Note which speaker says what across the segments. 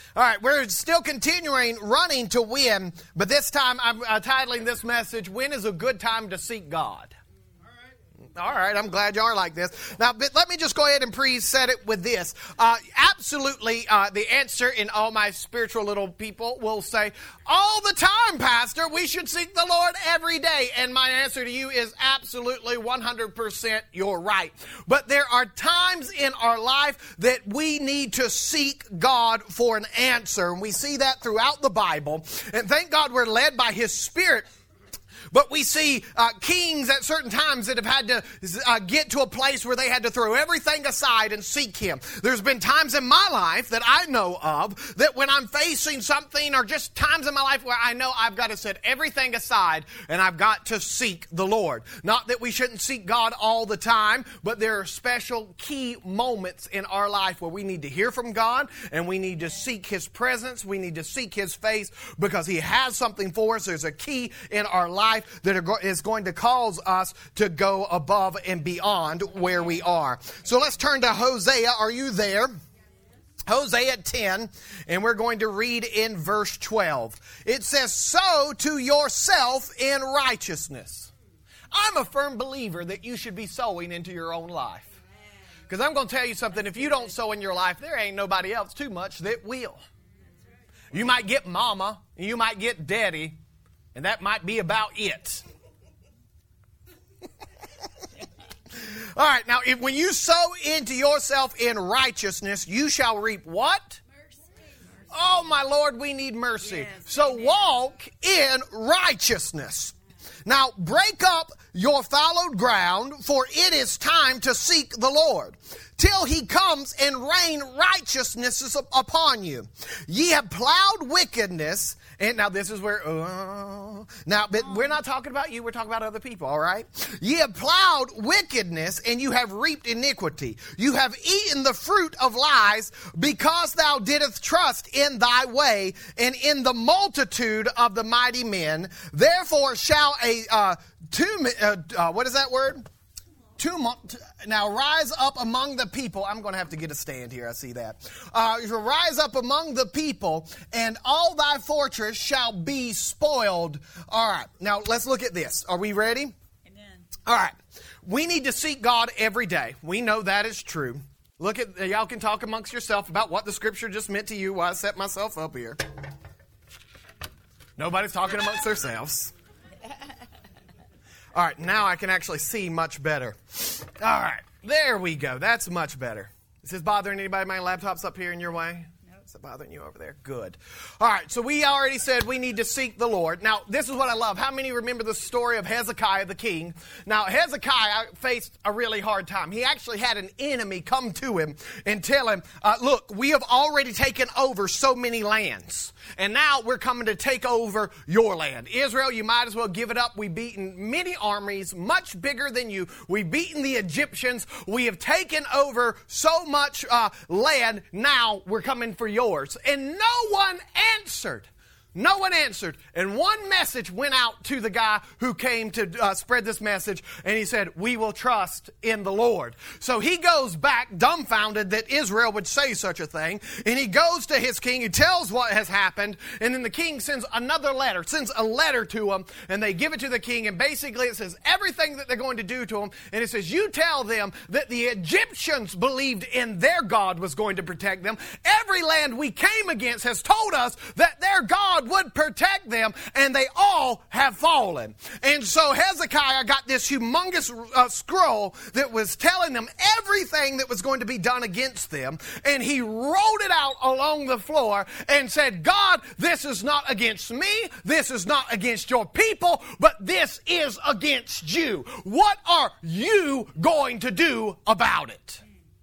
Speaker 1: All right, we're still continuing running to win, but this time I'm titling this message, When is a Good Time to Seek God? All right, I'm glad you are like this. Now, but let me just go ahead and preset it with this. Absolutely, the answer in all my spiritual little people will say, all the time, Pastor, we should seek the Lord every day. And my answer to you is absolutely 100% you're right. But there are times in our life that we need to seek God for an answer. And we see that throughout the Bible. And thank God we're led by His Spirit. But we see kings at certain times that have had to get to a place where they had to throw everything aside and seek Him. There's been times in my life that I know of that when I'm facing something, or just times in my life where I know I've got to set everything aside and I've got to seek the Lord. Not that we shouldn't seek God all the time, but there are special key moments in our life where we need to hear from God and we need to seek His presence. We need to seek His face because He has something for us. There's a key in our life that is going to cause us to go above and beyond where we are. So let's turn to Hosea. Are you there? Hosea 10, and we're going to read in verse 12. It says, sow to yourself in righteousness. I'm a firm believer that you should be sowing into your own life. Because I'm going to tell you something, if you don't sow in your life, there ain't nobody else too much that will. You might get mama, and you might get daddy, and that might be about it. All right, now when you sow into yourself in righteousness, you shall reap what? Mercy. Oh, my Lord, we need mercy. Yes, so amen. Walk in righteousness. Now, break up your fallowed ground, for it is time to seek the Lord, till He comes and rain righteousness upon you. Ye have plowed wickedness. And now this is where, but we're not talking about you, we're talking about other people, all right? Ye have plowed wickedness, and you have reaped iniquity. You have eaten the fruit of lies, because thou didst trust in thy way, and in the multitude of the mighty men. Therefore shall what is that word? Tumult now rise up among the people. I'm going to have to get a stand here. I see that. Rise up among the people, and all thy fortress shall be spoiled. All right. Now let's look at this. Are we ready?
Speaker 2: Amen.
Speaker 1: All right. We need to seek God every day. We know that is true. Look at, y'all can talk amongst yourself about what the scripture just meant to you while I set myself up here. Nobody's talking amongst themselves. All right, now I can actually see much better. All right, there we go. That's much better. Is this bothering anybody? My laptop's up here in your way? No. Is it bothering you over there? Good. All right, so we already said we need to seek the Lord. Now, this is what I love. How many remember the story of Hezekiah the king? Now, Hezekiah faced a really hard time. He actually had an enemy come to him and tell him, look, we have already taken over so many lands. And now we're coming to take over your land. Israel, you might as well give it up. We've beaten many armies, much bigger than you. We've beaten the Egyptians. We have taken over so much land. Now we're coming for yours. And no one answered. No one answered. And one message went out to the guy who came to spread this message. And he said, we will trust in the Lord. So he goes back dumbfounded that Israel would say such a thing. And he goes to his king. He tells what has happened. And then the king sends a letter to him. And they give it to the king. And basically it says everything that they're going to do to him. And it says, you tell them that the Egyptians believed in their God was going to protect them. Every land we came against has told us that their God would protect them, and they all have fallen. And so Hezekiah got this humongous scroll that was telling them everything that was going to be done against them, and he rolled it out along the floor and said, God, this is not against me, this is not against your people, but this is against you. What are you going to do about it?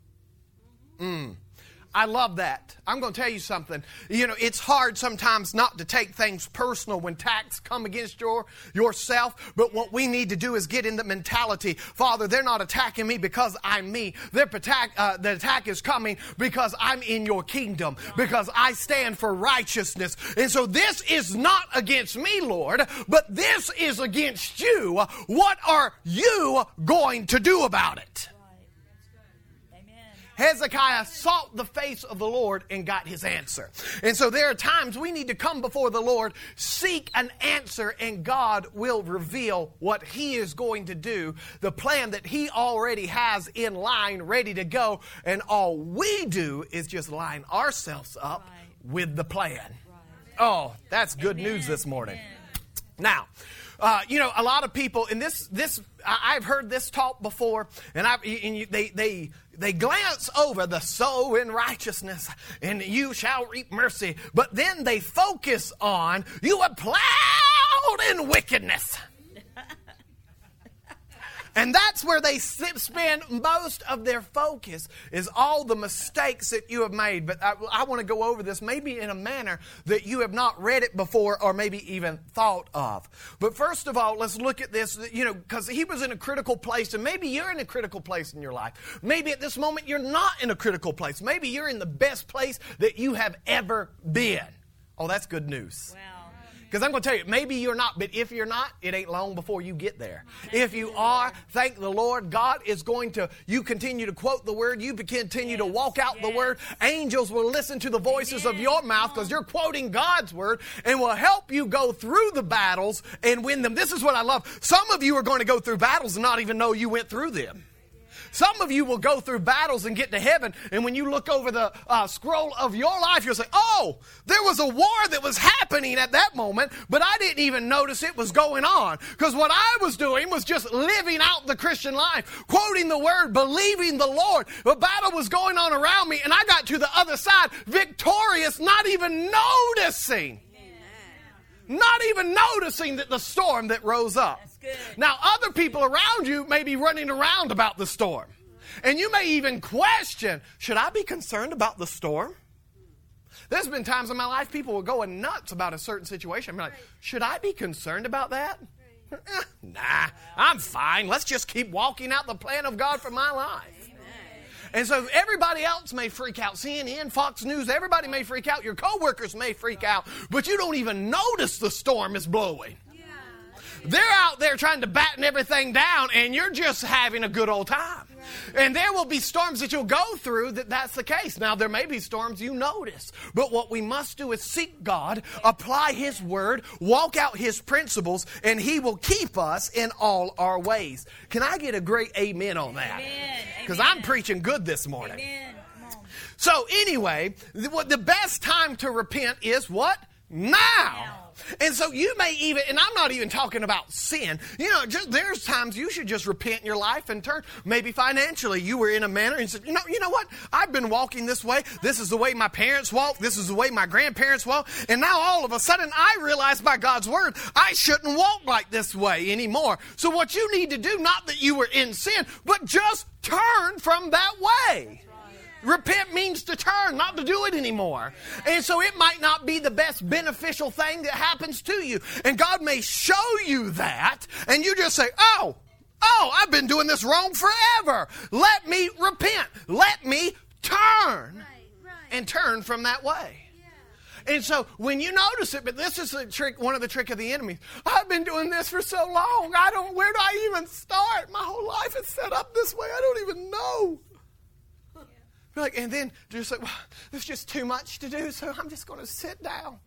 Speaker 1: I love that. I'm going to tell you something. You know, it's hard sometimes not to take things personal when attacks come against yourself. But what we need to do is get in the mentality, Father, they're not attacking me because I'm me. The attack is coming because I'm in your kingdom, because I stand for righteousness. And so this is not against me, Lord, but this is against you. What are you going to do about it? Hezekiah sought the face of the Lord and got his answer. And so there are times we need to come before the Lord, seek an answer, and God will reveal what he is going to do, the plan that he already has in line, ready to go. And all we do is just line ourselves up with the plan. Oh, that's good news this morning. Now, a lot of people, and I've heard this talk before, and they glance over the sow in righteousness, and you shall reap mercy, but then they focus on you have plowed in wickedness. And that's where they spend most of their focus, is all the mistakes that you have made. But I want to go over this maybe in a manner that you have not read it before or maybe even thought of. But first of all, let's look at this, because he was in a critical place, and maybe you're in a critical place in your life. Maybe at this moment you're not in a critical place. Maybe you're in the best place that you have ever been. Oh, that's good news. Wow. Because I'm going to tell you, maybe you're not, but if you're not, it ain't long before you get there. If you are, thank the Lord. God is going to, you continue to quote the word, you continue to walk out the word. Angels will listen to the voices of your mouth because you're quoting God's word, and will help you go through the battles and win them. This is what I love. Some of you are going to go through battles and not even know you went through them. Some of you will go through battles and get to heaven, and when you look over the scroll of your life, you'll say, oh, there was a war that was happening at that moment, but I didn't even notice it was going on, because what I was doing was just living out the Christian life, quoting the word, believing the Lord. The battle was going on around me, and I got to the other side victorious, not even noticing. Not even noticing that the storm that rose up. Now, other people around you may be running around about the storm. And you may even question, should I be concerned about the storm? There's been times in my life people were going nuts about a certain situation. I'm like, should I be concerned about that? Nah, I'm fine. Let's just keep walking out the plan of God for my life. And so everybody else may freak out. CNN, Fox News, everybody may freak out. Your coworkers may freak out. But you don't even notice the storm is blowing. Yeah. They're out there trying to batten everything down, and you're just having a good old time. Right. And there will be storms that you'll go through that's the case. Now, there may be storms you notice. But what we must do is seek God, apply His Word, walk out His principles, and He will keep us in all our ways. Can I get a great amen on that? Because I'm preaching good this morning. Amen. So anyway, the best time to repent is what? Now. And so you may even, and I'm not even talking about sin. There's times you should just repent in your life and turn. Maybe financially you were in a manner and said, you know what? I've been walking this way. This is the way my parents walked. This is the way my grandparents walked. And now all of a sudden I realize by God's word, I shouldn't walk like this way anymore. So what you need to do, not that you were in sin, but just turn from that way. Repent means to turn, not to do it anymore. And so it might not be the best beneficial thing that happens to you. And God may show you that, and you just say, oh, I've been doing this wrong forever. Let me repent. Let me turn and turn from that way. And so when you notice it, but this is a trick, one of the tricks of the enemy. I've been doing this for so long. Where do I even start? My whole life is set up this way. I don't even know. And then just like, well, there's just too much to do, so I'm just going to sit down.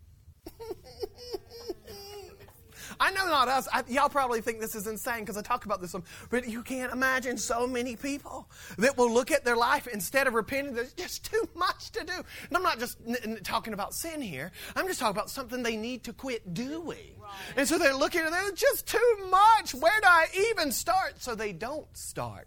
Speaker 1: I know not us. Y'all probably think this is insane because I talk about this, but you can't imagine so many people that will look at their life instead of repenting. There's just too much to do. And I'm not just talking about sin here. I'm just talking about something they need to quit doing. Right. And so they're looking at it, there's just too much. Where do I even start? So they don't start.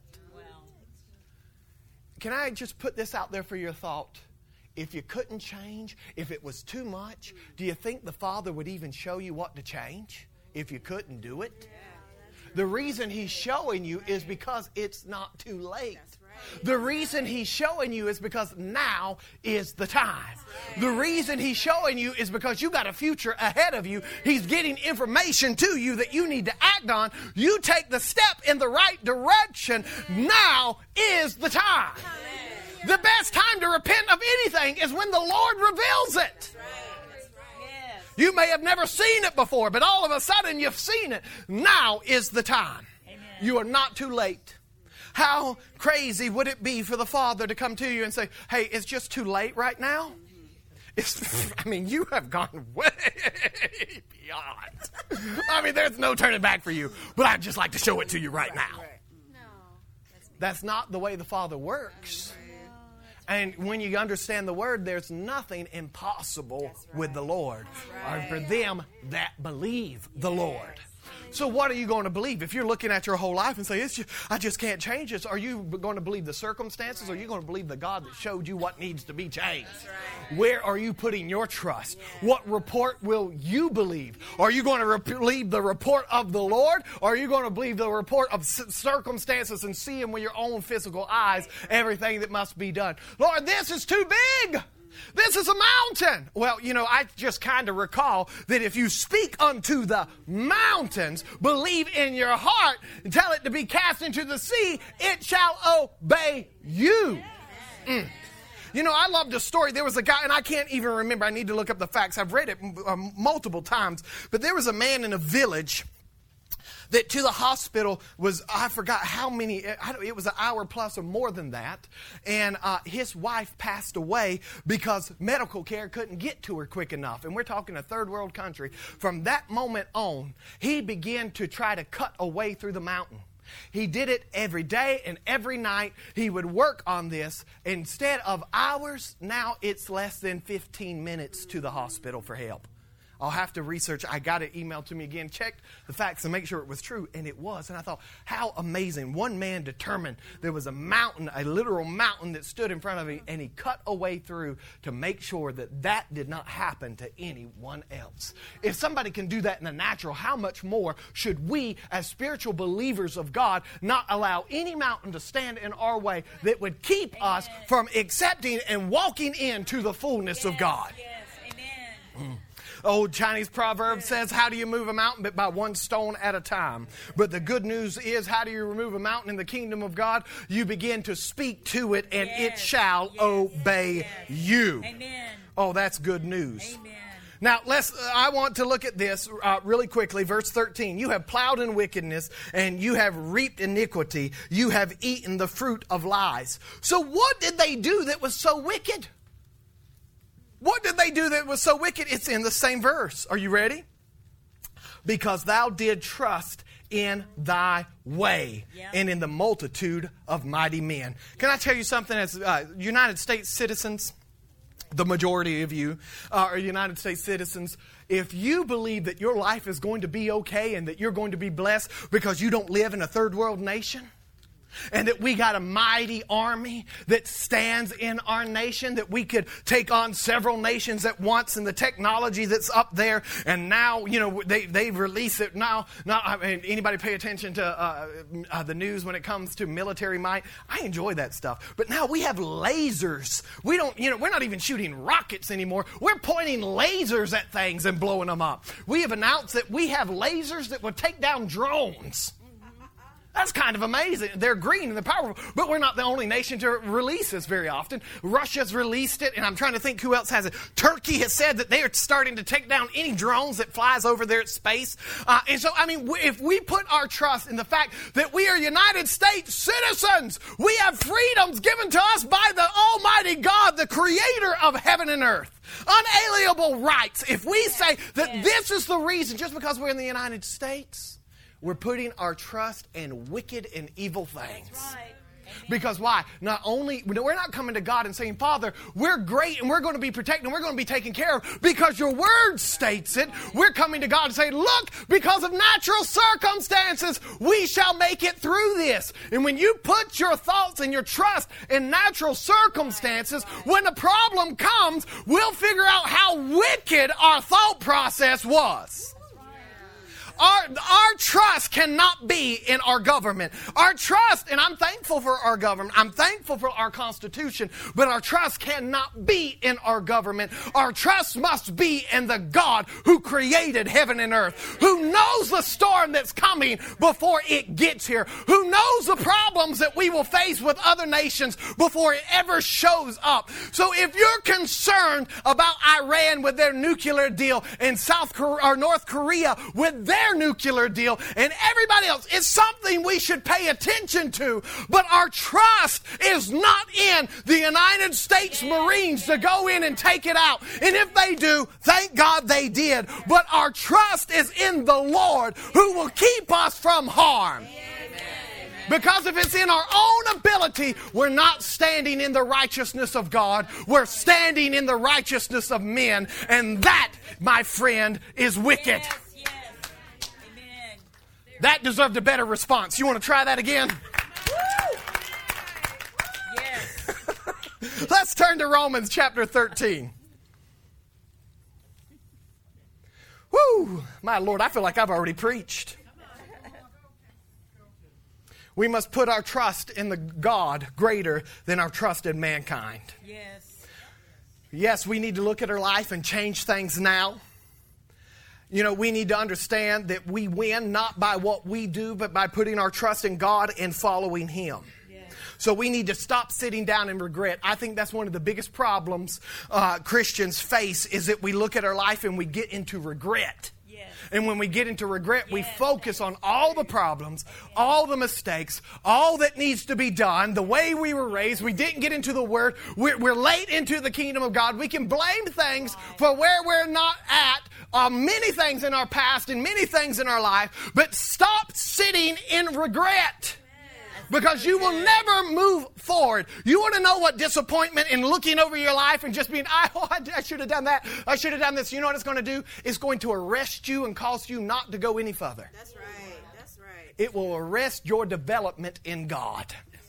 Speaker 1: Can I just put this out there for your thought? If you couldn't change, if it was too much, do you think the Father would even show you what to change if you couldn't do it? The reason He's showing you is because it's not too late. The reason He's showing you is because now is the time. The reason He's showing you is because you got a future ahead of you. He's getting information to you that you need to act on. You take the step in the right direction. Now is the time. The best time to repent of anything is when the Lord reveals it. You may have never seen it before, but all of a sudden you've seen it. Now is the time. You are not too late. How crazy would it be for the Father to come to you and say, hey, it's just too late right now? You have gone way beyond. There's no turning back for you, but I'd just like to show it to you right now. That's not the way the Father works. And when you understand the Word, there's nothing impossible with the Lord, or for them that believe the Lord. So what are you going to believe? If you're looking at your whole life and say, I just can't change this, are you going to believe the circumstances, or are you going to believe the God that showed you what needs to be changed? Where are you putting your trust? What report will you believe? Are you going to believe the report of the Lord, or are you going to believe the report of circumstances and seeing with your own physical eyes everything that must be done? Lord, this is too big. This is a mountain. Well, I just kind of recall that if you speak unto the mountains, believe in your heart, and tell it to be cast into the sea, it shall obey you. I loved a story. There was a guy, and I can't even remember. I need to look up the facts. I've read it multiple times. But there was a man in a village that to the hospital was, I forgot how many, it was an hour plus or more than that. And his wife passed away because medical care couldn't get to her quick enough. And we're talking a third world country. From that moment on, he began to try to cut a way through the mountain. He did it every day and every night. He would work on this. Instead of hours, now it's less than 15 minutes to the hospital for help. I'll have to research. I got it emailed to me again, checked the facts and make sure it was true, and it was. And I thought, how amazing. One man determined there was a mountain, a literal mountain that stood in front of him, and he cut a way through to make sure that that did not happen to anyone else. If somebody can do that in the natural, how much more should we, as spiritual believers of God, not allow any mountain to stand in our way that would keep us from accepting and walking into the fullness of God?
Speaker 2: Yes, amen.
Speaker 1: Old Chinese proverb says, how do you move a mountain? But by one stone at a time. But the good news is, how do you remove a mountain in the kingdom of God? You begin to speak to it, and it shall obey you.
Speaker 2: Amen.
Speaker 1: Oh, that's good news.
Speaker 2: Amen.
Speaker 1: Now, I want to look at this really quickly. Verse 13. You have plowed in wickedness, and you have reaped iniquity. You have eaten the fruit of lies. So what did they do that was so wicked? What did they do that was so wicked? It's in the same verse. Are you ready? Because thou did trust in thy way and in the multitude of mighty men. Can I tell you something? As United States citizens, the majority of you are United States citizens. If you believe that your life is going to be okay and that you're going to be blessed because you don't live in a third world nation, and that we got a mighty army that stands in our nation, that we could take on several nations at once, and the technology that's up there, and now, they've released it now. Anybody pay attention to the news when it comes to military might? I enjoy that stuff. But now we have lasers. We don't, we're not even shooting rockets anymore. We're pointing lasers at things and blowing them up. We have announced that we have lasers that will take down drones. That's kind of amazing. They're green and they're powerful, but we're not the only nation to release this very often. Russia's released it, and I'm trying to think who else has it. Turkey has said that they are starting to take down any drones that flies over their space. And so, if we put our trust in the fact that we are United States citizens, we have freedoms given to us by the Almighty God, the creator of heaven and earth. Unalienable rights. If we say that this is the reason, just because we're in the United States, we're putting our trust in wicked and evil things.
Speaker 2: That's right.
Speaker 1: Because why? We're not coming to God and saying, Father, we're great and we're going to be protected and we're going to be taken care of because your word states it. We're coming to God and saying, look, because of natural circumstances, we shall make it through this. And when you put your thoughts and your trust in natural circumstances, when the problem comes, we'll figure out how wicked our thought process was. Our trust cannot be in our government. Our trust, and I'm thankful for our government. I'm thankful for our Constitution, but our trust cannot be in our government. Our trust must be in the God who created heaven and earth, who knows the storm that's coming before it gets here, who knows the problems that we will face with other nations before it ever shows up. So if you're concerned about Iran with their nuclear deal and North Korea with their their nuclear deal and everybody else. It's something we should pay attention to. But our trust is not in the United States Marines to go in and take it out. And if they do, thank God they did. But our trust is in the Lord who will keep us from harm. Because if it's in our own ability, we're not standing in the righteousness of God. We're standing in the righteousness of men. And that, my friend, is wicked.
Speaker 2: Yes. Amen.
Speaker 1: That deserved a better response. You want to try that again?
Speaker 2: Yes.
Speaker 1: Let's turn to Romans chapter 13. Woo! My Lord, I feel like I've already preached. We must put our trust in the God greater than our trust in mankind.
Speaker 2: Yes.
Speaker 1: Yes, we need to look at our life and change things now. You know, we need to understand that we win not by what we do, but by putting our trust in God and following Him. So we need to stop sitting down and regret. I think that's one of the biggest problems Christians face, is that we look at our life and we get into regret. And when we get into regret, we focus on all the problems, all the mistakes, all that needs to be done, the way we were raised. We didn't get into the Word. We're late into the kingdom of God. We can blame things for where we're not at, many things in our past and many things in our life. But stop sitting in regret. Because you will never move forward. You want to know what disappointment in looking over your life and just being, I should have done that. I should have done this. You know what it's going to do? It's going to arrest you and cause you not to go any further.
Speaker 3: That's right. That's right.
Speaker 1: It will arrest your development in God.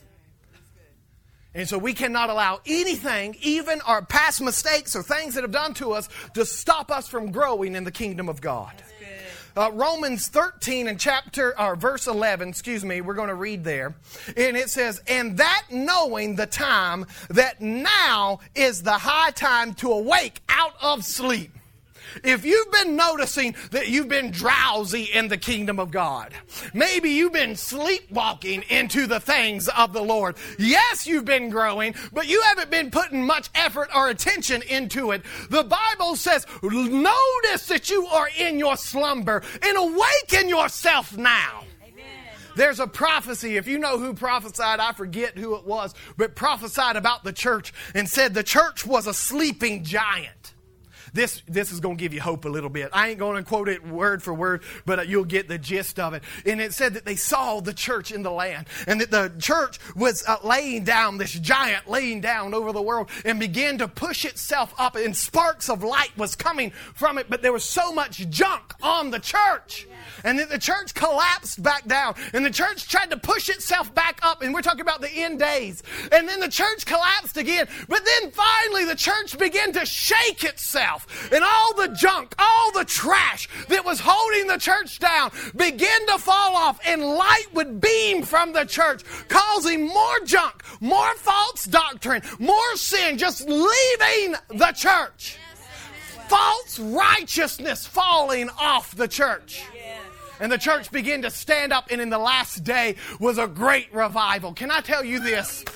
Speaker 1: And so we cannot allow anything, even our past mistakes or things that have done to us, to stop us from growing in the kingdom of God. Romans 13 and verse 11, we're going to read there. And it says, and that knowing the time, that now is the high time to awake out of sleep. If you've been noticing that you've been drowsy in the kingdom of God, maybe you've been sleepwalking into the things of the Lord. Yes, you've been growing, but you haven't been putting much effort or attention into it. The Bible says, notice that you are in your slumber and awaken yourself now. There's a prophecy. If you know who prophesied, I forget who it was, but prophesied about the church and said the church was a sleeping giant. This is going to give you hope a little bit. I ain't going to quote it word for word, but you'll get the gist of it. And it said that they saw the church in the land, and that the church was laying down, this giant laying down over the world, and began to push itself up, and sparks of light was coming from it, but there was so much junk on the church. And then the church collapsed back down, and the church tried to push itself back up, and we're talking about the end days. And then the church collapsed again, but then finally the church began to shake itself. And all the junk, all the trash that was holding the church down began to fall off, and light would beam from the church, causing more junk, more false doctrine, more sin, just leaving the church. False righteousness falling off the church. And the church began to stand up, and in the last day was a great revival. Can I tell you this?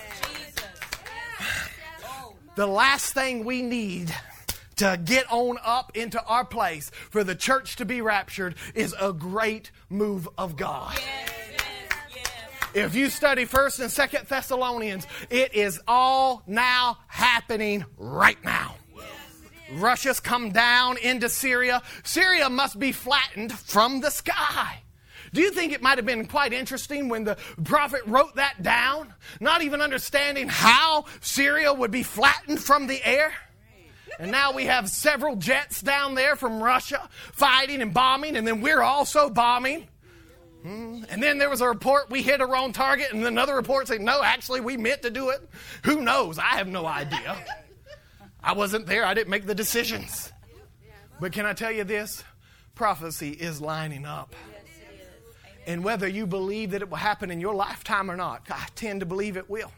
Speaker 1: The last thing we need to get on up into our place for the church to be raptured is a great move of God. If you study 1st and 2nd Thessalonians, it is all now happening right now. Russia's come down into Syria. Syria must be flattened from the sky. Do you think it might have been quite interesting when the prophet wrote that down, not even understanding how Syria would be flattened from the air? And now we have several jets down there from Russia fighting and bombing, and then we're also bombing. And then there was a report we hit a wrong target, and another report saying, no, actually we meant to do it. Who knows? I have no idea. I wasn't there. I didn't make the decisions. But can I tell you this? Prophecy is lining up. And whether you believe that it will happen in your lifetime or not, I tend to believe it will.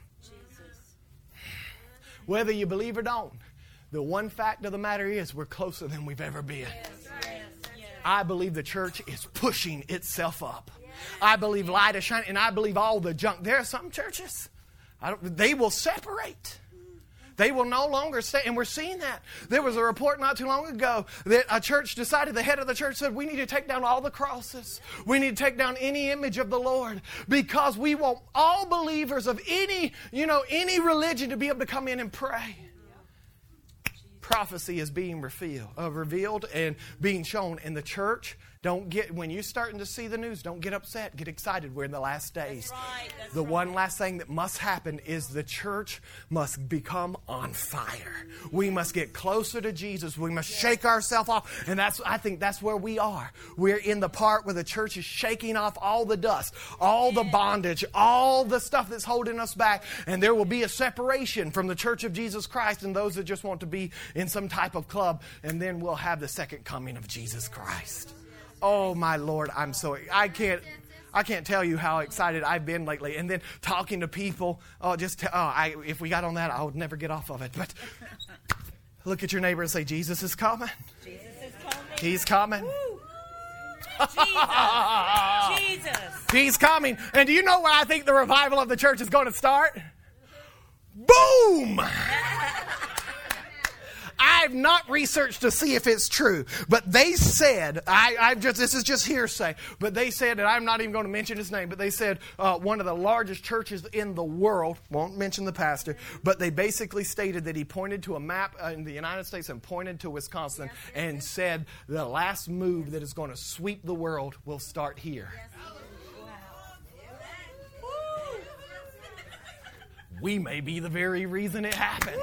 Speaker 1: Whether you believe or don't, the one fact of the matter is we're closer than we've ever been. I believe the church is pushing itself up. I believe light is shining, and I believe all the junk. There are some churches, they will separate. They will no longer stay, and we're seeing that. There was a report not too long ago that a church decided, the head of the church said, we need to take down all the crosses. We need to take down any image of the Lord because we want all believers of any religion to be able to come in and pray. Prophecy is being revealed and being shown in the church. When you're starting to see the news, don't get upset. Get excited. We're in the last days.
Speaker 2: That's
Speaker 1: the one last thing that must happen is the church must become on fire. We must get closer to Jesus. We must shake ourselves off. And I think that's where we are. We're in the part where the church is shaking off all the dust, all the bondage, all the stuff that's holding us back. And there will be a separation from the church of Jesus Christ and those that just want to be in some type of club. And then we'll have the second coming of Jesus Christ. Oh, my Lord, I can't tell you how excited I've been lately. And then talking to people, if we got on that, I would never get off of it. But look at your neighbor and say, Jesus is coming.
Speaker 2: Jesus is coming.
Speaker 1: He's coming.
Speaker 2: Jesus.
Speaker 1: He's coming. And do you know where I think the revival of the church is going to start? Boom! I've not researched to see if it's true, but they said, this is just hearsay, but they said, and I'm not even going to mention his name, but they said one of the largest churches in the world, won't mention the pastor, but they basically stated that he pointed to a map in the United States and pointed to Wisconsin and said the last move that is going to sweep the world will start here. We may be the very reason it happens.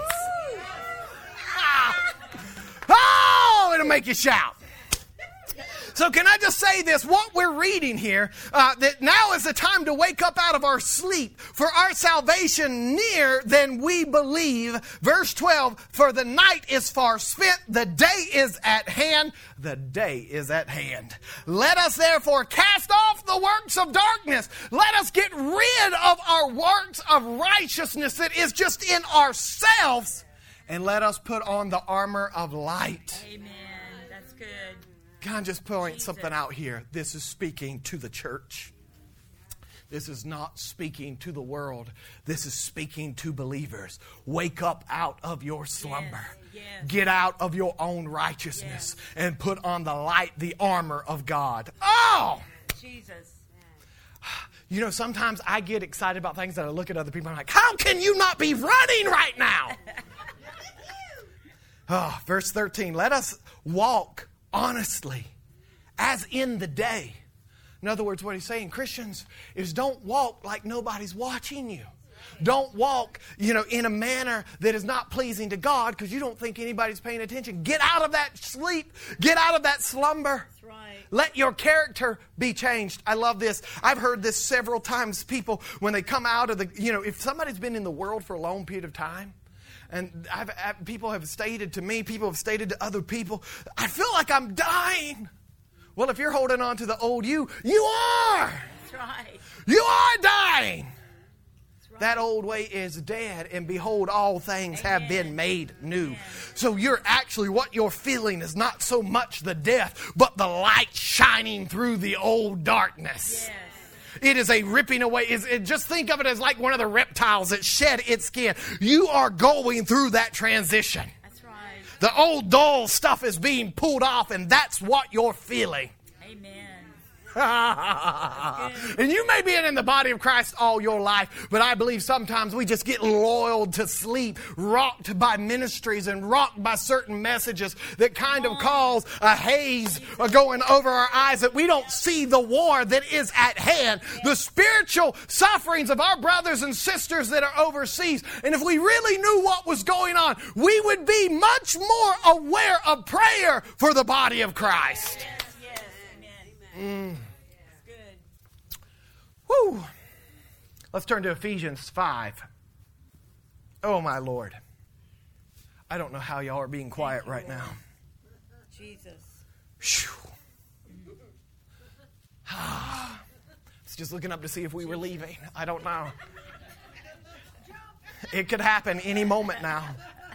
Speaker 1: Oh, it'll make you shout. So can I just say this? What we're reading here, that now is the time to wake up out of our sleep, for our salvation near than we believe. Verse 12, for the night is far spent, the day is at hand. The day is at hand. Let us therefore cast off the works of darkness. Let us get rid of our works of righteousness that is just in ourselves. And let us put on the armor of light.
Speaker 2: Amen. That's good.
Speaker 1: Can I just point something out here? This is speaking to the church. This is not speaking to the world. This is speaking to believers. Wake up out of your slumber.
Speaker 2: Yes.
Speaker 1: Get out of your own righteousness and put on the light, the armor of God. Oh!
Speaker 2: Jesus.
Speaker 1: You know, sometimes I get excited about things that I look at other people and I'm like, how can you not be running right now? Oh, verse 13, let us walk honestly as in the day. In other words, what he's saying, Christians, is don't walk like nobody's watching you. Don't walk, in a manner that is not pleasing to God because you don't think anybody's paying attention. Get out of that sleep. Get out of that slumber.
Speaker 2: That's right.
Speaker 1: Let your character be changed. I love this. I've heard this several times. People, when they come out of if somebody's been in the world for a long period of time, and people have stated to me, people have stated to other people, I feel like I'm dying. Well, if you're holding on to the old you are.
Speaker 2: That's right.
Speaker 1: You are dying.
Speaker 2: That's right.
Speaker 1: That old way is dead, and behold, all things have been made new.
Speaker 2: Amen.
Speaker 1: So what you're feeling is not so much the death, but the light shining through the old darkness.
Speaker 2: Yes.
Speaker 1: It is a ripping away. Just think of it as like one of the reptiles that shed its skin. You are going through that transition.
Speaker 2: That's right.
Speaker 1: The old dull stuff is being pulled off, and that's what you're feeling.
Speaker 2: Amen.
Speaker 1: And you may be in the body of Christ all your life, but I believe sometimes we just get lulled to sleep, rocked by ministries and rocked by certain messages that kind of cause a haze going over our eyes, that we don't see the war that is at hand, the spiritual sufferings of our brothers and sisters that are overseas. And if we really knew what was going on, we would be much more aware of prayer for the body of Christ.
Speaker 2: Yes. Amen. Good.
Speaker 1: Woo. Let's turn to Ephesians 5. Oh, my Lord. I don't know how y'all are being quiet right now.
Speaker 2: Jesus.
Speaker 1: It's just looking up to see if we were leaving. I don't know. It could happen any moment now.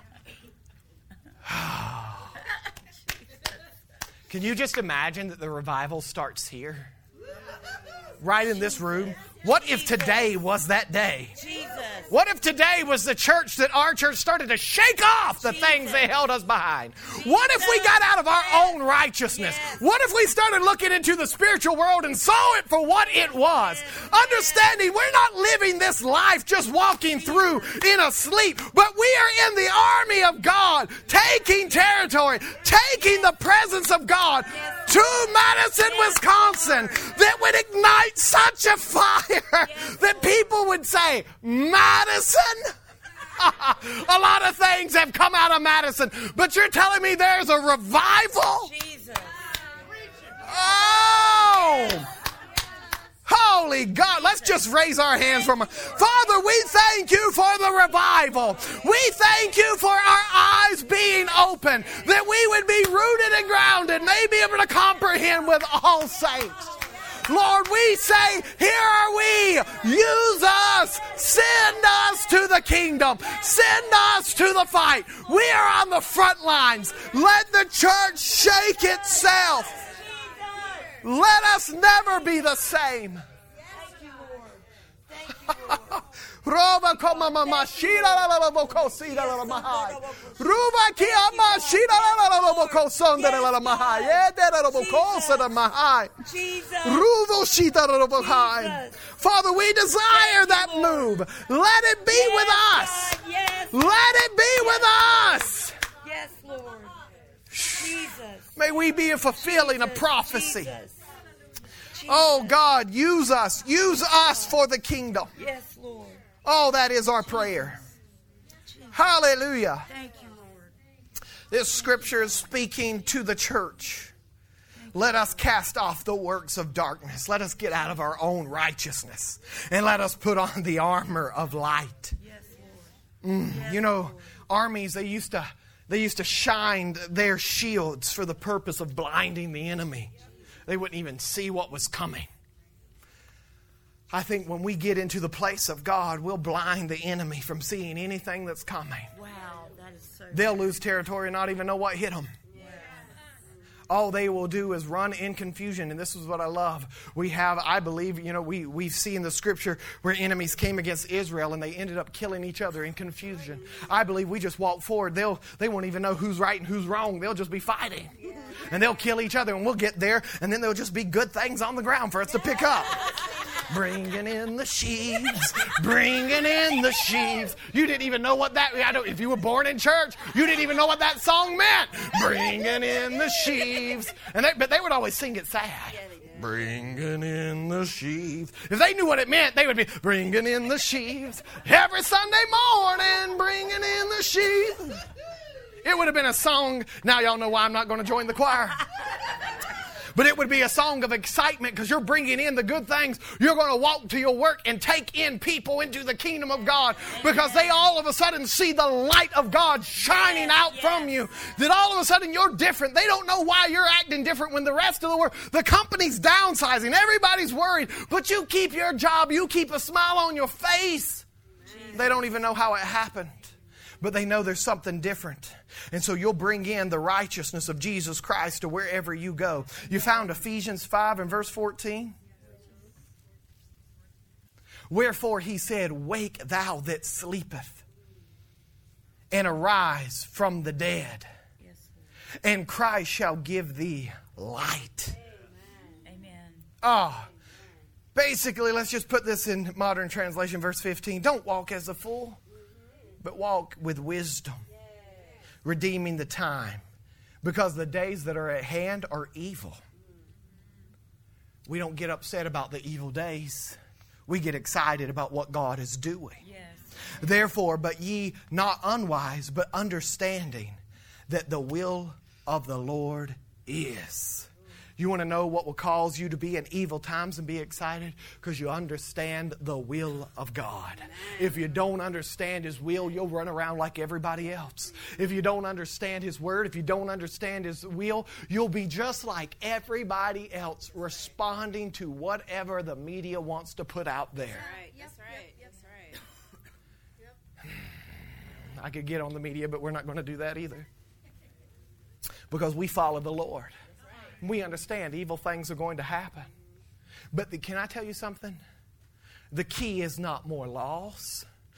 Speaker 1: Can you just imagine that the revival starts here? Right in this room? What if today was that day?
Speaker 2: Jesus.
Speaker 1: What if today was the church that our church started to shake off the things that held us behind? What if we got out of our own righteousness? What if we started looking into the spiritual world and saw it for what it was? Understanding we're not living this life just walking through in a sleep, but we are in the army of God, taking territory, taking the presence of God to Madison, Wisconsin, that would ignite such a fire that people would say, Madison? A lot of things have come out of Madison, but you're telling me there's a revival?
Speaker 2: Jesus.
Speaker 1: Oh! Holy God, let's just raise our hands for a moment. Father, we thank you for the revival. We thank you for our eyes being open, that we would be rooted and grounded, may be able to comprehend with all saints. Lord, we say, here are we. Use us. Send us to the kingdom. Send us to the fight. We are on the front lines. Let the church shake itself. Let us never be the same.
Speaker 2: Thank you, Lord. Thank you, Lord.
Speaker 1: Roba koma mama shira la la boko sida la mahai. Ruba ki ama shira la la boko sonda la mahai. Ede la boko sada mahai.
Speaker 2: Jesus.
Speaker 1: Ruvo shita la mahai. Father, we desire that move. Let it be with us.
Speaker 2: God, yes.
Speaker 1: Let it be with us.
Speaker 2: Yes, Lord. Jesus.
Speaker 1: May we be fulfilling a prophecy.
Speaker 2: Jesus.
Speaker 1: Oh God, use us. Use us for the kingdom.
Speaker 2: Yes, Lord.
Speaker 1: Oh, that is our prayer. Hallelujah.
Speaker 2: Thank you, Lord.
Speaker 1: This scripture is speaking to the church. Let us cast off the works of darkness. Let us get out of our own righteousness. And let us put on the armor of light.
Speaker 2: Yes, Lord.
Speaker 1: You know, armies, they used to shine their shields for the purpose of blinding the enemy. They wouldn't even see what was coming. I think when we get into the place of God, we'll blind the enemy from seeing anything that's coming.
Speaker 2: Wow, that is so
Speaker 1: They'll lose territory and not even know what hit them. All they will do is run in confusion. And this is what I love. We have, I believe, we see in the scripture where enemies came against Israel and they ended up killing each other in confusion. I believe we just walk forward. They won't even know who's right and who's wrong. They'll just be fighting. And they'll kill each other and we'll get there. And then there'll just be good things on the ground for us to pick up. Bringing in the sheaves, bringing in the sheaves. You didn't even know what that, if you were born in church, you didn't even know what that song meant. Bringing in the sheaves. But they would always sing it sad. Bringing in the sheaves. If they knew what it meant, they would be bringing in the sheaves. Every Sunday morning, bringing in the sheaves. It would have been a song. Now y'all know why I'm not going to join the choir. But it would be a song of excitement because you're bringing in the good things. You're going to walk to your work and take in people into the kingdom of God because they all of a sudden see the light of God shining out from you. That all of a sudden you're different. They don't know why you're acting different when the rest of the world, the company's downsizing. Everybody's worried. But you keep your job. You keep a smile on your face. They don't even know how it happened. But they know there's something different. And so you'll bring in the righteousness of Jesus Christ to wherever you go. You found Ephesians 5 and verse 14? Wherefore he said, Wake thou that sleepeth, and arise from the dead, and Christ shall give thee light.
Speaker 2: Amen.
Speaker 1: Basically, let's just put this in modern translation, verse 15. Don't walk as a fool, but walk with wisdom, redeeming the time, because the days that are at hand are evil. We don't get upset about the evil days. We get excited about what God is doing.
Speaker 2: Yes.
Speaker 1: Therefore, but ye not unwise, but understanding that the will of the Lord is. You want to know what will cause you to be in evil times and be excited? Because you understand the will of God. If you don't understand His will, you'll run around like everybody else. If you don't understand His word, if you don't understand His will, you'll be just like everybody else, responding to whatever the media wants to put out there.
Speaker 3: That's right. That's right.
Speaker 1: I could get on the media, but we're not going to do that either. Because we follow the Lord. We understand evil things are going to happen. But can I tell you something? The key is not more laws.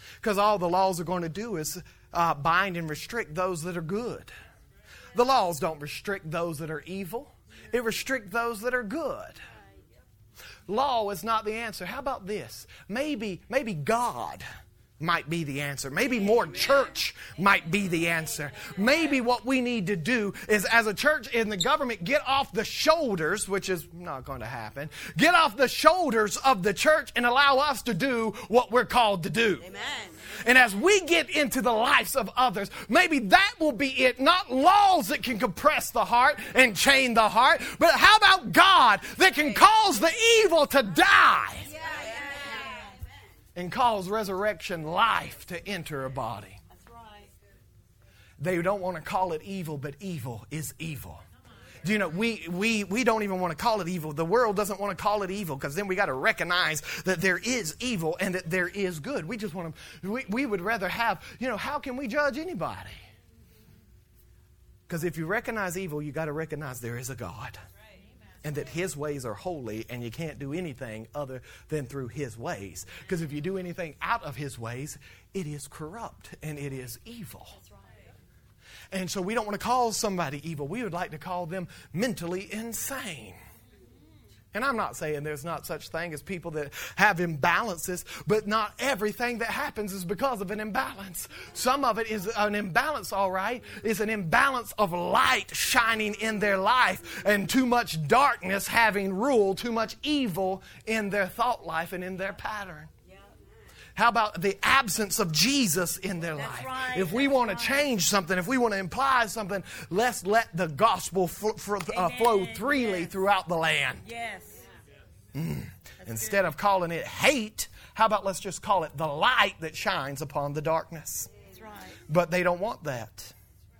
Speaker 1: Because all the laws are going to do is bind and restrict those that are good. The laws don't restrict those that are evil. It restricts those that are good. Law is not the answer. How about this? Maybe God might be the answer. Maybe more church might be the answer. Maybe what we need to do is, as a church in the government, get off the shoulders, which is not going to happen, get off the shoulders of the church and allow us to do what we're called to do.
Speaker 3: Amen.
Speaker 1: And as we get into the lives of others, maybe that will be it. Not laws that can compress the heart and chain the heart, but how about God that can cause the evil to die and cause resurrection life to enter a body?
Speaker 2: That's right.
Speaker 1: They don't want to call it evil, but evil is evil. Do you know, we don't even want to call it evil. The world doesn't want to call it evil, because then we got to recognize that there is evil and that there is good. We just want to, we would rather have, how can we judge anybody? Because if you recognize evil, you got to recognize there is a God. And that His ways are holy, and you can't do anything other than through His ways. Because if you do anything out of His ways, it is corrupt and it is evil.
Speaker 2: That's right.
Speaker 1: And so we don't want to call somebody evil. We would like to call them mentally insane. And I'm not saying there's not such thing as people that have imbalances, but not everything that happens is because of an imbalance. Some of it is an imbalance, all right. It's an imbalance of light shining in their life and too much darkness having rule, too much evil in their thought life and in their pattern. How about the absence of Jesus in their life?
Speaker 2: Right.
Speaker 1: If we want to change something, if we want to imply something, let's let the gospel flow freely throughout the land.
Speaker 2: Yes.
Speaker 1: Instead of calling it hate, how about let's just call it the light that shines upon the darkness?
Speaker 2: That's right.
Speaker 1: But they don't want that.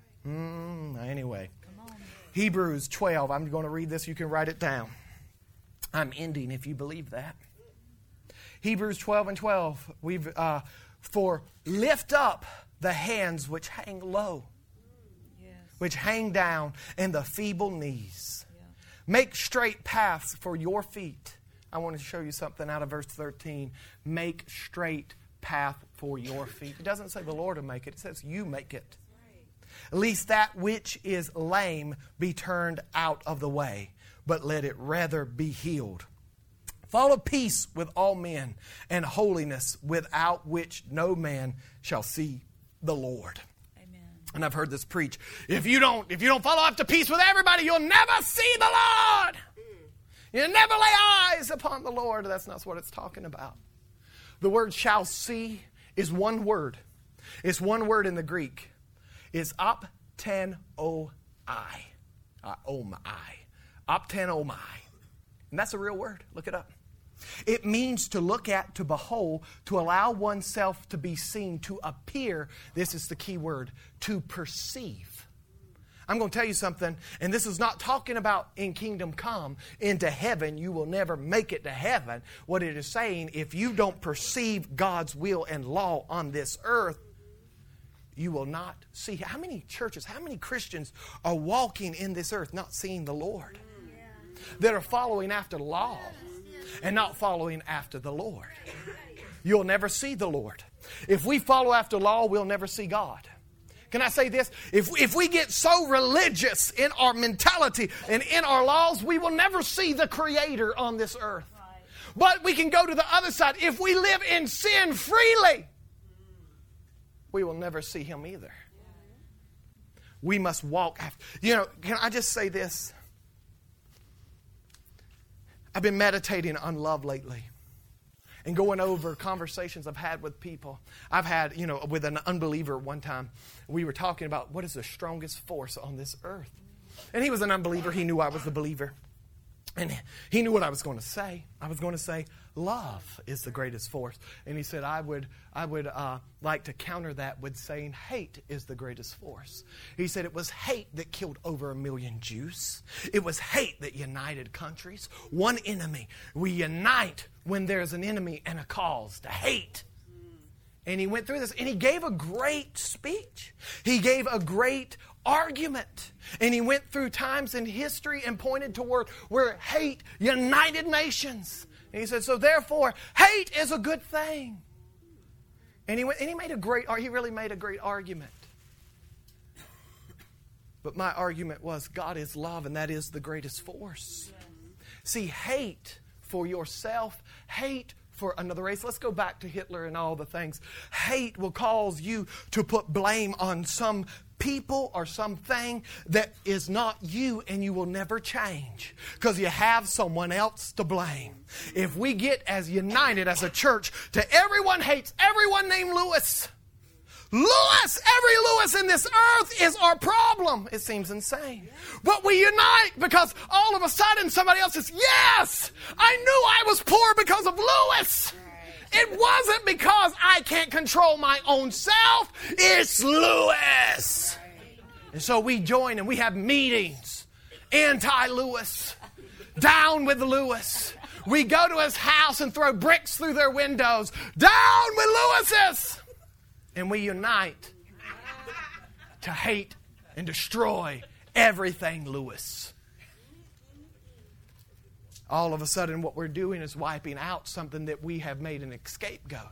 Speaker 1: Anyway, Hebrews 12. I'm going to read this. You can write it down. I'm ending if you believe that. Hebrews 12 and 12, for lift up the hands which hang low, which hang down, and the feeble knees. Make straight paths for your feet. I want to show you something out of verse 13. Make straight path for your feet. It doesn't say the Lord will make it. It says you make it. Lest that which is lame be turned out of the way, but let it rather be healed. Follow peace with all men and holiness, without which no man shall see the Lord.
Speaker 2: Amen.
Speaker 1: And I've heard this preach. If you don't follow after peace with everybody, you'll never see the Lord. You'll never lay eyes upon the Lord. That's not what it's talking about. The word shall see is one word. It's one word in the Greek. It's optanomai. Optanomai. And that's a real word. Look it up. It means to look at, to behold, to allow oneself to be seen, to appear. This is the key word, to perceive. I'm going to tell you something, and this is not talking about in kingdom come, into heaven. You will never make it to heaven. What it is saying, if you don't perceive God's will and law on this earth, you will not see. How many churches, how many Christians are walking in this earth not seeing the Lord? That are following after law and not following after the Lord. You'll never see the Lord. If we follow after law, we'll never see God. Can I say this? If we get so religious in our mentality and in our laws, we will never see the Creator on this earth. But we can go to the other side. If we live in sin freely, we will never see Him either. We must walk after. Can I just say this? I've been meditating on love lately and going over conversations I've had with people. I've had, with an unbeliever one time, we were talking about what is the strongest force on this earth. And he was an unbeliever. He knew I was the believer. And he knew what I was going to say. I was going to say, love is the greatest force. And he said, I would like to counter that with saying hate is the greatest force. He said it was hate that killed over 1 million Jews. It was hate that united countries. One enemy. We unite when there's an enemy and a cause to hate. And he went through this, and he gave a great speech. He gave a great argument. And he went through times in history and pointed toward where hate united nations. And he said, so therefore, hate is a good thing. And he really made a great argument. But my argument was God is love, and that is the greatest force. See, hate for yourself, hate for another race. Let's go back to Hitler and all the things. Hate will cause you to put blame on some people or something that is not you, and you will never change because you have someone else to blame. If we get as united as a church to everyone hates everyone named Lewis. Every Lewis in this earth is our problem. It seems insane. But we unite because all of a sudden somebody else says, yes, I knew I was poor because of Lewis. It wasn't because I can't control my own self. It's Lewis. And so we join and we have meetings. Anti-Lewis. Down with Lewis. We go to his house and throw bricks through their windows. Down with Lewis's. And we unite to hate and destroy everything Lewis. All of a sudden, what we're doing is wiping out something that we have made an scapegoat.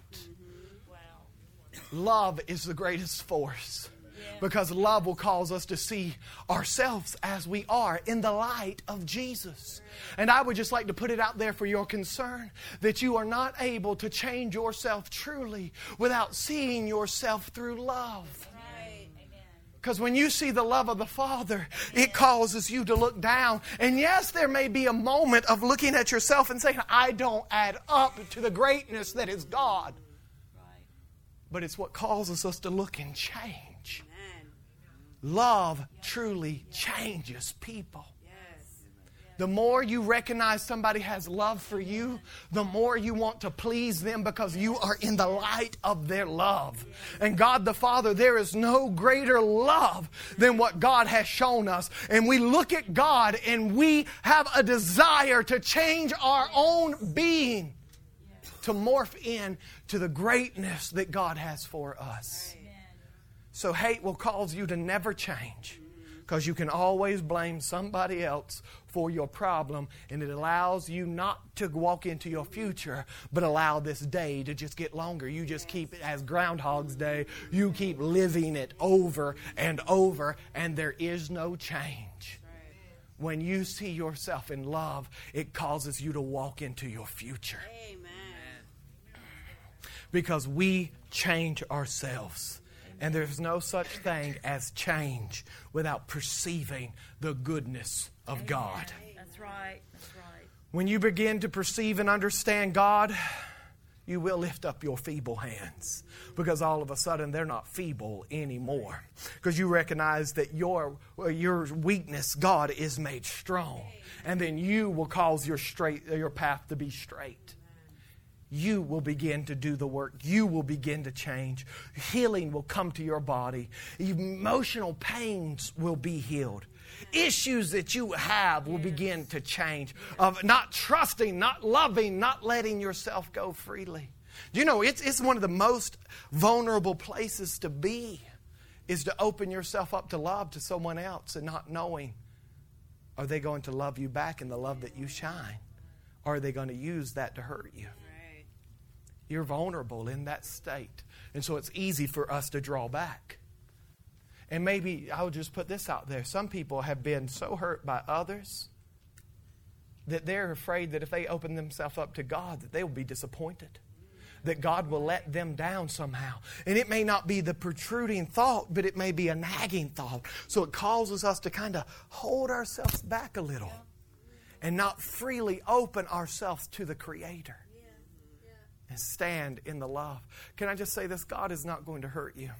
Speaker 1: Love is the greatest force. Because love will cause us to see ourselves as we are in the light of Jesus. And I would just like to put it out there for your concern that you are not able to change yourself truly without seeing yourself through love. Because when you see the love of the Father, it causes you to look down. And yes, there may be a moment of looking at yourself and saying, I don't add up to the greatness that is God. But it's what causes us to look and change. Love truly changes people. The more you recognize somebody has love for you, the more you want to please them because you are in the light of their love. And God the Father, there is no greater love than what God has shown us. And we look at God and we have a desire to change our own being to morph in to the greatness that God has for us. So hate will cause you to never change because you can always blame somebody else for your problem, and it allows you not to walk into your future, but allow this day to just get longer. You just keep it as Groundhog's Day. You keep living it over and over, and there is no change. When you see yourself in love, it causes you to walk into your future. Amen. Because we change ourselves. And there's no such thing as change without perceiving the goodness of God.
Speaker 2: That's right. That's right.
Speaker 1: When you begin to perceive and understand God, you will lift up your feeble hands. Because all of a sudden, they're not feeble anymore. Because you recognize that your weakness, God is made strong. And then you will cause your path to be straight. You will begin to do the work. You will begin to change. Healing will come to your body. Emotional pains will be healed. Issues that you have will begin to change. Of not trusting, not loving, not letting yourself go freely. Do you know, it's one of the most vulnerable places to be, is to open yourself up to love to someone else and not knowing, are they going to love you back in the love that you shine? Or are they going to use that to hurt you? You're vulnerable in that state. And so it's easy for us to draw back. And maybe I'll just put this out there. Some people have been so hurt by others that they're afraid that if they open themselves up to God, that they will be disappointed. That God will let them down somehow. And it may not be the protruding thought, but it may be a nagging thought. So it causes us to kind of hold ourselves back a little and not freely open ourselves to the Creator. And stand in the love. Can I just say this? God is not going to hurt you.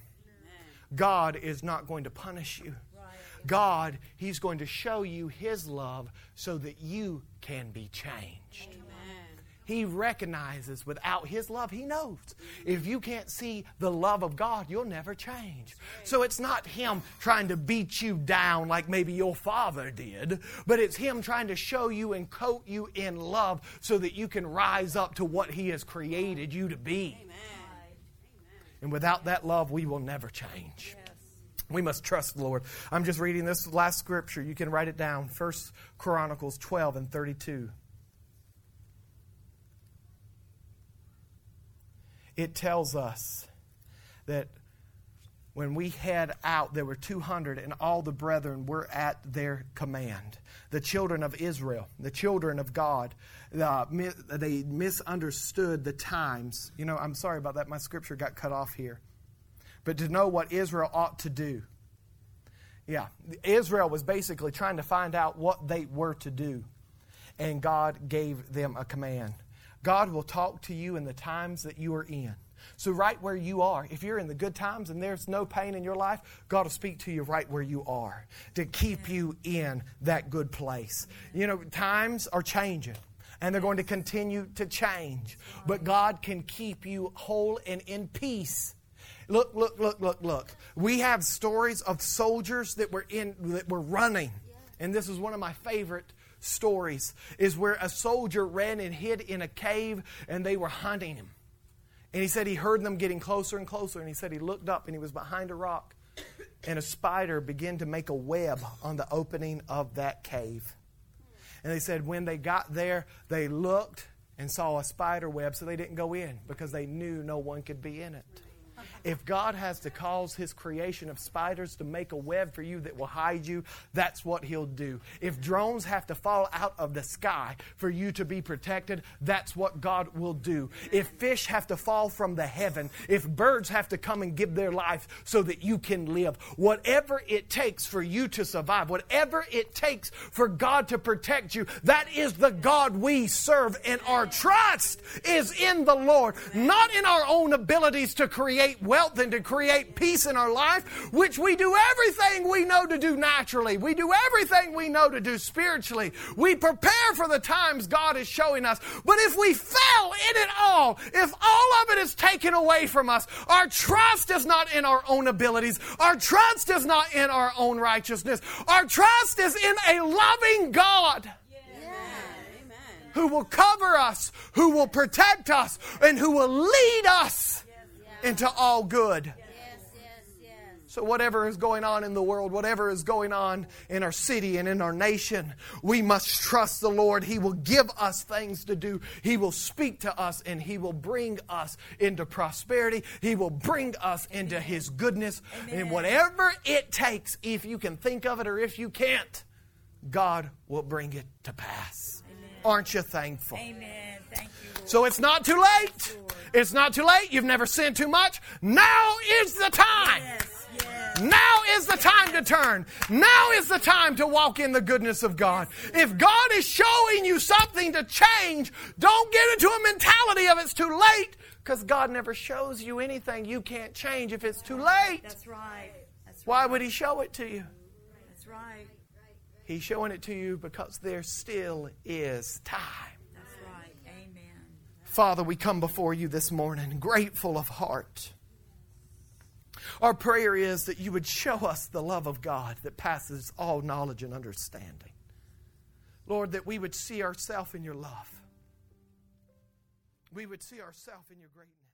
Speaker 1: God is not going to punish you. God, He's going to show you His love so that you can be changed. He recognizes without His love, He knows. If you can't see the love of God, you'll never change. So it's not Him trying to beat you down like maybe your father did, but it's Him trying to show you and coat you in love so that you can rise up to what He has created you to be. Amen. And without that love, we will never change. We must trust the Lord. I'm just reading this last scripture. You can write it down. 1 Chronicles 12 and 32. It tells us that when we head out, there were 200, and all the brethren were at their command. The children of Israel, the children of God, they misunderstood the times. You know, I'm sorry about that. My scripture got cut off here. But to know what Israel ought to do. Yeah, Israel was basically trying to find out what they were to do. And God gave them a command. God will talk to you in the times that you are in. So right where you are, if you're in the good times and there's no pain in your life, God will speak to you right where you are to keep you in that good place. You know, times are changing and they're going to continue to change. But God can keep you whole and in peace. Look. We have stories of soldiers that were running. And this is one of my favorite stories, is where a soldier ran and hid in a cave and they were hunting him. And he said he heard them getting closer and closer. And he said he looked up and he was behind a rock. And a spider began to make a web on the opening of that cave. And they said when they got there, they looked and saw a spider web. So they didn't go in because they knew no one could be in it. If God has to cause His creation of spiders to make a web for you that will hide you, that's what He'll do. If drones have to fall out of the sky for you to be protected, that's what God will do. If fish have to fall from the heaven, if birds have to come and give their life so that you can live, whatever it takes for you to survive, whatever it takes for God to protect you, that is the God we serve. And our trust is in the Lord, not in our own abilities to create wealth and to create peace in our life, which we do everything we know to do naturally. We do everything we know to do spiritually. We prepare for the times God is showing us. But if we fail in it all, if all of it is taken away from us, our trust is not in our own abilities. Our trust is not in our own righteousness. Our trust is in a loving God. Who will cover us, who will protect us, and who will lead us into all good. So whatever is going on in the world, whatever is going on in our city and in our nation, we must trust the Lord. He will give us things to do. He will speak to us and He will bring us into prosperity. He will bring us into His goodness. Amen. And whatever it takes, if you can think of it or if you can't, God will bring it to pass. Amen. Aren't you thankful?
Speaker 2: Amen. Thank you, Lord.
Speaker 1: So it's not too late. It's not too late. You've never sinned too much. Now is the time.
Speaker 2: Yes.
Speaker 1: Now is the time to turn. Now is the time to walk in the goodness of God. If God is showing you something to change, don't get into a mentality of it's too late, because God never shows you anything you can't change if it's too late.
Speaker 2: That's right.
Speaker 1: Why would He show it to you?
Speaker 2: That's right.
Speaker 1: He's showing it to you because there still is time.
Speaker 2: That's right. Amen.
Speaker 1: Father, we come before you this morning, grateful of heart. Our prayer is that you would show us the love of God that passes all knowledge and understanding. Lord, that we would see ourselves in your love. We would see ourselves in your greatness.